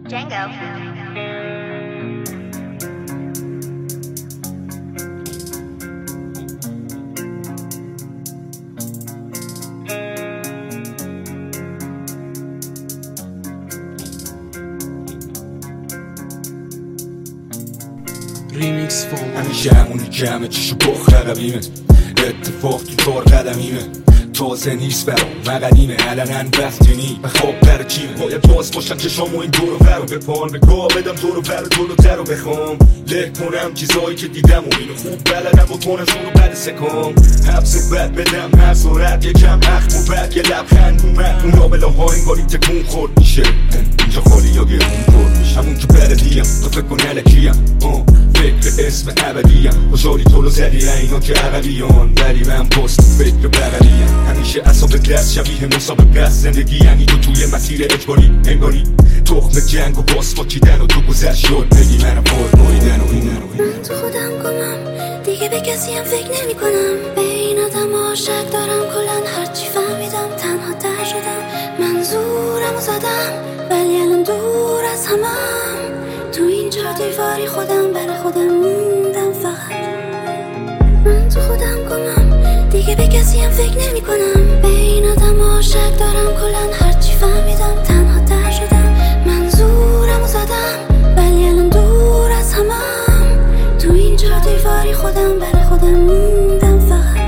ریمیکس فون همیشه همونی که همه چیشو بخ رقبیمه اتفاق تو چار قدمیمه تازه نیست برام مقدیمه علنن بفتینی بخواب بر چیمه باید باز باشن چشام و این دورو برو بپان بگاه بدم دورو بر جلوتر رو بخوام له کنم چیزایی که دیدم و اینو خوب بلدم بکنم شروع بد سکام حبس بد بدم هر صورت یکم اخم و بد یه لبخند اومد اون لابله ها انگاری تکون خورد میشه اینجا خالی یا گرون خورد میشه همون که بلدیم تو فکر کن علکیم فکر اسم ابدیم خوشحالی طولو زدی اینا که عقبیان ولی من پست فکر بغلیم همیشه اصاب دست شبیه مسابقه زندگی یعنی تو توی مسیر اجباری انگاری تخم جنگ و باز فاکیدن و تو گذشت شد بگی منم پر بایدن و اینن من تو خودم گمم دیگه به کسی هم فکر نمی کنم به این آدم ها شک دارم کلن هرچی فهمیدم تنها تر شدم منظورم رو زدم ولی الان دور از همم تو این چهار دیواری خودم برای خودم موندم فقط من تو خودم گمم دیگه به کسی هم فکر نمی کنم به این آدم ها شک دارم کلن هرچی فهمیدم تنها تر شدم منظورم رو زدم ولی الان دور از همم تو این چهار دیواری خودم برای خودم موندم فقط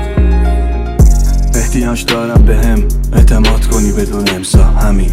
احتیاج دارم بهم اعتماد کنی بدون امضا همین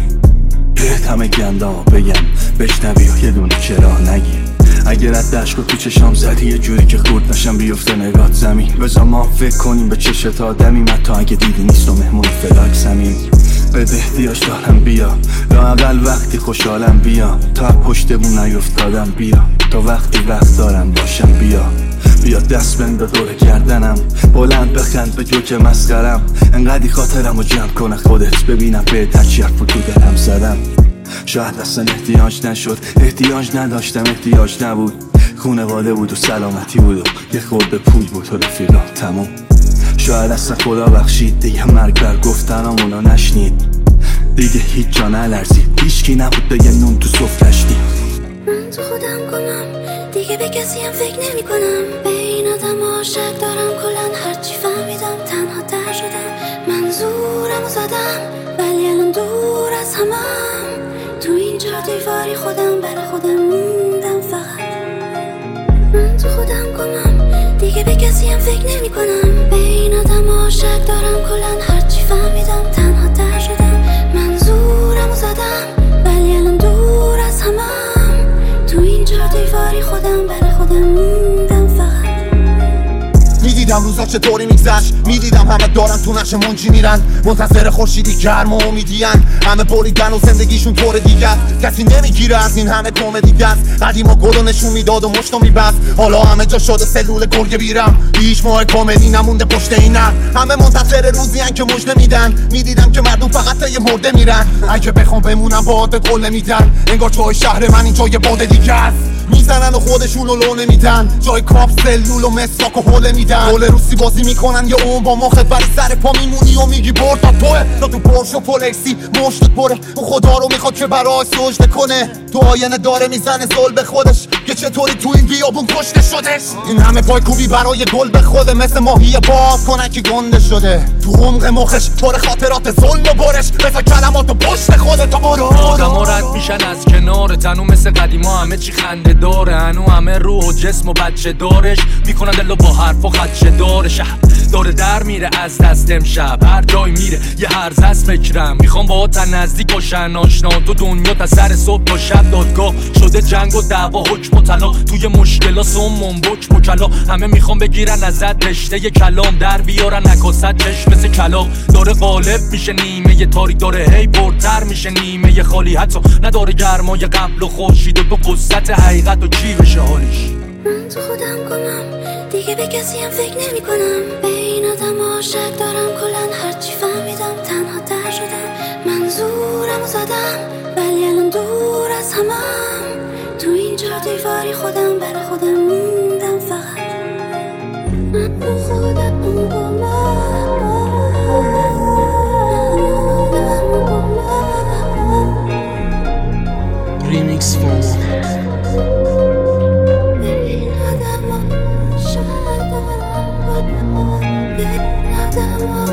همه گندام بگم بشنوی و یه دونه چرا نگی اگر از دشکو تو چشام زدی یه جوری که خورد نشم بیفته نگات زمین بذار ما فکر کنیم به چشت آدمی حتی اگه دیدی نیست و مهمون فلاک زمین بده احتیاج دارم بیا لااقل وقتی خوشحالم بیا تا پشت بون نیفتادم بیا تا وقتی وقت دارم باشم بیا دست بنده دور گردنم بلند بخند به جوک مسخرم انقدی خاطرم رو جمع کنه خودت ببینم به هرچی حرف تو دلم زدم شاید اصلا احتیاج نشد احتیاج نداشتم احتیاج نبود خونواده بود و سلامتی بود و یه خورده پول بود و رفیقا تموم شاید اصلا خدا بخشید دیگه مرگ بر گفتنامونو نشنید دیگه هیچ جا نلرزید هیچکی نبود بگه نون تو سفرش دید من تو خودم گمم دیگه به کسی هم فکر نمی کنم به این آدم ها شک دارم کلن هرچی فهمیدم تنها تر شدم منظورم رو زدم ولی الان دور از همم تو این چهار دیواری خودم برای خودم موندم فقط من تو خودم گمم دیگه به کسی هم فکر نمی کنم به این آدم ها شک دارم کلن هرچی فهمیدم تنها تر شدم منظورم رو زدم ولی الان دور از همم تو این چهار دیواری خودم برای خودم موندم فقط میدیدم روزا چطوری میگذشت میدیدم همه دارن تو نشه منجی میرن منتظر خورشیدی گرم و امیدین همه بریدن و زندگیشون طور دیگه کسی نمیگیره از این همه کمدی است قدیما گلو نشون میداد و مشتو میبست حالا همه جا شده سلول گرگ بیرم هیچ ماه کمدی نمونده پشت این همه منتظر روزی ان که مژده میدن میدیدم که مردم فقط یه مرده میرن اگه بخوام بمونم با عادت قول نمیدن انگار جای شهر من اینجا یه باد دیگه است میزنن و خودشونو لو نمیدن جای کاپ سلول و مسواک و حوله میدن گل روسی بازی میکنن یا اون با مخت برای سر پا میمونی و میگی برد تا توه تا تو پرش و پولکسی مشتت پره اون خدا رو میخواد که برای سجده کنه تو آینه داره میزنه زل به خودش که چطوری تو این بیابون کشته شدش این همه پای کوبی برای گل به خوده مثل ماهی باز کنن که گنده شده تو عمق مخش پر خاطرات ظلم و برش مثل کلمات پشت خودت تو برو آدما رد میشن از کنار تنو مثل قدیما همه چی خنده داره هنو همه روح و جسم و بچه دارش میکنن دلو با حرف و خدشه داره شهر داره در میره از دست امشب هر جای میره یه هرز از فکرم میخوام با تا نزدیک باشن آشنا تو دنیا تا سر صبح تا شب دادگاه شده جنگ و دعوا حکم و طلا توی مشکلا سمون بک مکلا همه میخوام بگیرن ازت رشته کلام در بیارن نکاست چشم مثل کلا داره غالب میشه نیمه تاریک داره هی پرتر میشه نیمه خالی حتی نداره گرمای قبل و خورشید و تو قصت حقیقت و چی بشه حالش من تو خودم گمم دیگه به کسی هم فکر نمی کنم به این آدم ها شک دارم کلن هرچی فهمیدم تنها تر شدم منظورم رو زدم ولی الان دور از همم تو این چهار دیواری خودم برای خودم موندم فقط من تو خودم گمم ریمیکس دل ما